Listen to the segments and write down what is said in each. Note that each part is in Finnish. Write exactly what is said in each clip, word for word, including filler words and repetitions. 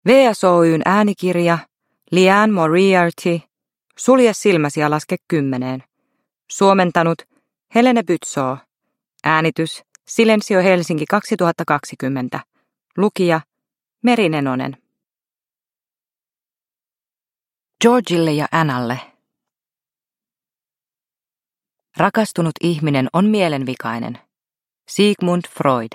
V S O:n äänikirja, Liane Moriarty, Sulje silmäsi ja laske kymmeneen. Suomentanut Helene Bytso. Äänitys Silensio Helsinki kaksituhattakaksikymmentä. Lukija Meri Nenonen. Georgille ja Annalle. Rakastunut ihminen on mielenvikainen. Sigmund Freud.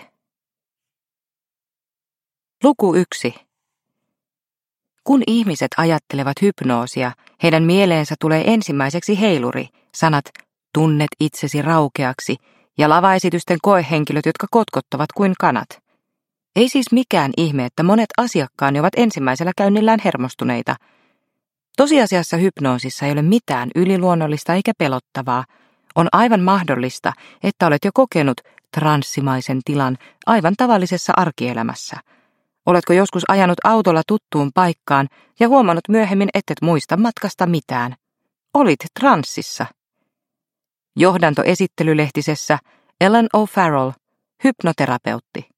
Luku yksi. Kun ihmiset ajattelevat hypnoosia, heidän mieleensä tulee ensimmäiseksi heiluri, sanat tunnet itsesi raukeaksi ja lavaesitysten koehenkilöt, jotka kotkottavat kuin kanat. Ei siis mikään ihme, että monet asiakkaani ovat ensimmäisellä käynnillään hermostuneita. Tosiasiassa hypnoosissa ei ole mitään yliluonnollista eikä pelottavaa. On aivan mahdollista, että olet jo kokenut transsimaisen tilan aivan tavallisessa arkielämässä. Oletko joskus ajanut autolla tuttuun paikkaan ja huomannut myöhemmin, ettet muista matkasta mitään? Olit transsissa. Johdantoesittelylehtisessä Ellen O'Farrell, hypnoterapeutti.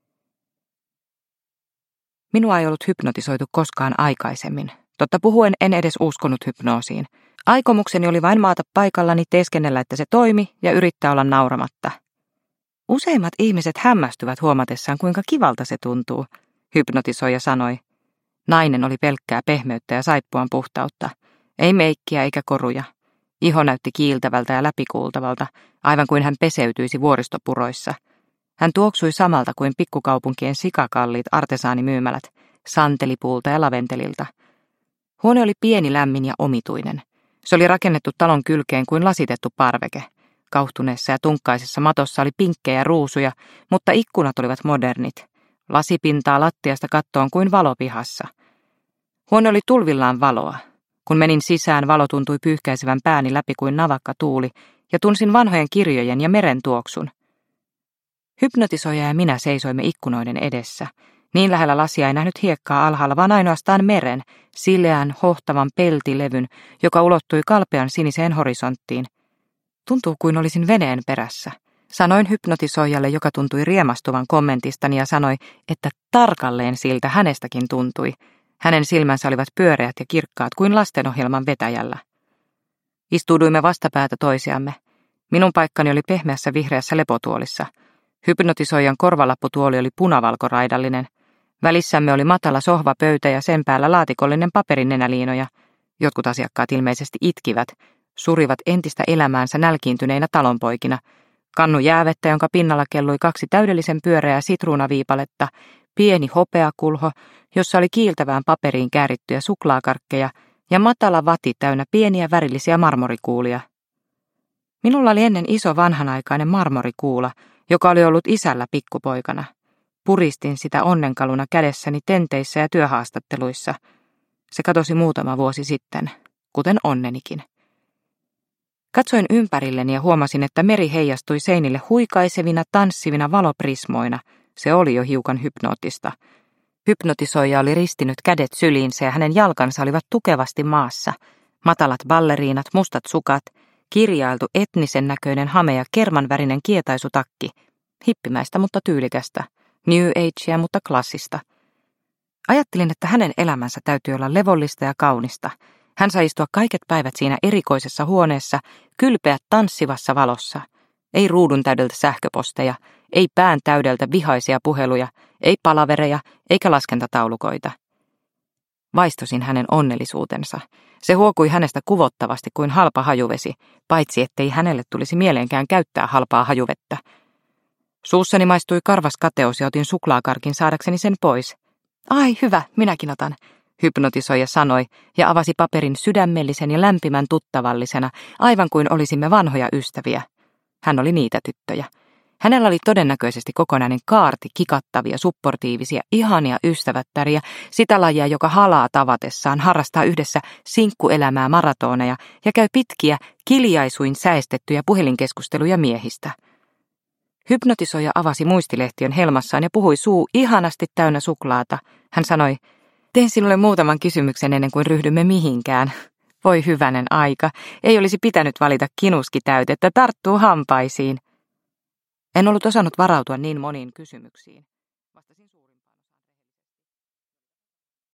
Minua ei ollut hypnotisoitu koskaan aikaisemmin. Totta puhuen en edes uskonut hypnoosiin. Aikomukseni oli vain maata paikallani, teeskennellä, että se toimi ja yrittää olla nauramatta. Useimmat ihmiset hämmästyvät huomatessaan, kuinka kivalta se tuntuu, hypnotisoija sanoi. Nainen oli pelkkää pehmeyttä ja saippuan puhtautta. Ei meikkiä eikä koruja. Iho näytti kiiltävältä ja läpikuultavalta, aivan kuin hän peseytyisi vuoristopuroissa. Hän tuoksui samalta kuin pikkukaupunkien sikakalliit artesaanimyymälät, santelipuulta ja laventelilta. Huone oli pieni, lämmin ja omituinen. Se oli rakennettu talon kylkeen kuin lasitettu parveke. Kauhtuneessa ja tunkkaisessa matossa oli pinkkejä ruusuja, mutta ikkunat olivat modernit. Lasipintaa lattiasta kattoon kuin valopihassa. Huone oli tulvillaan valoa. Kun menin sisään, valo tuntui pyyhkäisevän pääni läpi kuin navakka tuuli, ja tunsin vanhojen kirjojen ja meren tuoksun. Hypnotisoija ja minä seisoimme ikkunoiden edessä. Niin lähellä lasia ei nähnyt hiekkaa alhaalla, vaan ainoastaan meren, sileän, hohtavan peltilevyn, joka ulottui kalpean siniseen horisonttiin. Tuntuu kuin olisin veneen perässä. Sanoin hypnotisoijalle, joka tuntui riemastuvan kommentistani ja sanoi, että tarkalleen siltä hänestäkin tuntui. Hänen silmänsä olivat pyöreät ja kirkkaat kuin lastenohjelman vetäjällä. Istuuduimme vastapäätä toisiamme. Minun paikkani oli pehmeässä vihreässä lepotuolissa. Hypnotisoijan korvalapputuoli oli punavalkoraidallinen. Välissämme oli matala sohvapöytä ja sen päällä laatikollinen paperinenäliinoja. Jotkut asiakkaat ilmeisesti itkivät, surivat entistä elämäänsä nälkiintyneinä talonpoikina. Kannu jäävettä, jonka pinnalla kellui kaksi täydellisen pyöreää sitruunaviipaletta, pieni hopeakulho, jossa oli kiiltävään paperiin käärittyjä suklaakarkkeja ja matala vati täynnä pieniä värillisiä marmorikuulia. Minulla oli ennen iso vanhanaikainen marmorikuula, joka oli ollut isällä pikkupoikana. Puristin sitä onnenkaluna kädessäni tenteissä ja työhaastatteluissa. Se katosi muutama vuosi sitten, kuten onnenikin. Katsoin ympärilleni ja huomasin, että meri heijastui seinille huikaisevina, tanssivina valoprismoina. Se oli jo hiukan hypnoottista. Hypnotisoija oli ristinyt kädet syliinsä ja hänen jalkansa olivat tukevasti maassa. Matalat balleriinat, mustat sukat, kirjailtu etnisen näköinen hame ja kermanvärinen kietaisutakki. Hippimäistä, mutta tyylikästä. New Agea, mutta klassista. Ajattelin, että hänen elämänsä täytyy olla levollista ja kaunista. Hän sai istua kaiket päivät siinä erikoisessa huoneessa, kylpeä tanssivassa valossa. Ei ruudun täydeltä sähköposteja, ei pään täydeltä vihaisia puheluja, ei palavereja eikä laskentataulukoita. Vaistosin hänen onnellisuutensa. Se huokui hänestä kuvottavasti kuin halpa hajuvesi, paitsi ettei hänelle tulisi mieleenkään käyttää halpaa hajuvettä. Suussani maistui karvas kateus ja otin suklaakarkin saadakseni sen pois. Ai hyvä, minäkin otan, hypnotisoija sanoi ja avasi paperin sydämellisen ja lämpimän tuttavallisena, aivan kuin olisimme vanhoja ystäviä. Hän oli niitä tyttöjä. Hänellä oli todennäköisesti kokonainen kaarti kikattavia, supportiivisia, ihania ystävättäriä, sitä lajia, joka halaa tavatessaan, harrastaa yhdessä sinkkuelämää maratoneja ja käy pitkiä, kiljaisuin säestettyjä puhelinkeskusteluja miehistä. Hypnotisoija avasi muistilehtiön helmassaan ja puhui suu ihanasti täynnä suklaata. Hän sanoi, teen sinulle muutaman kysymyksen ennen kuin ryhdymme mihinkään. Voi hyvänen aika, ei olisi pitänyt valita kinuskitäytettä, tarttuu hampaisiin. En ollut osannut varautua niin moniin kysymyksiin.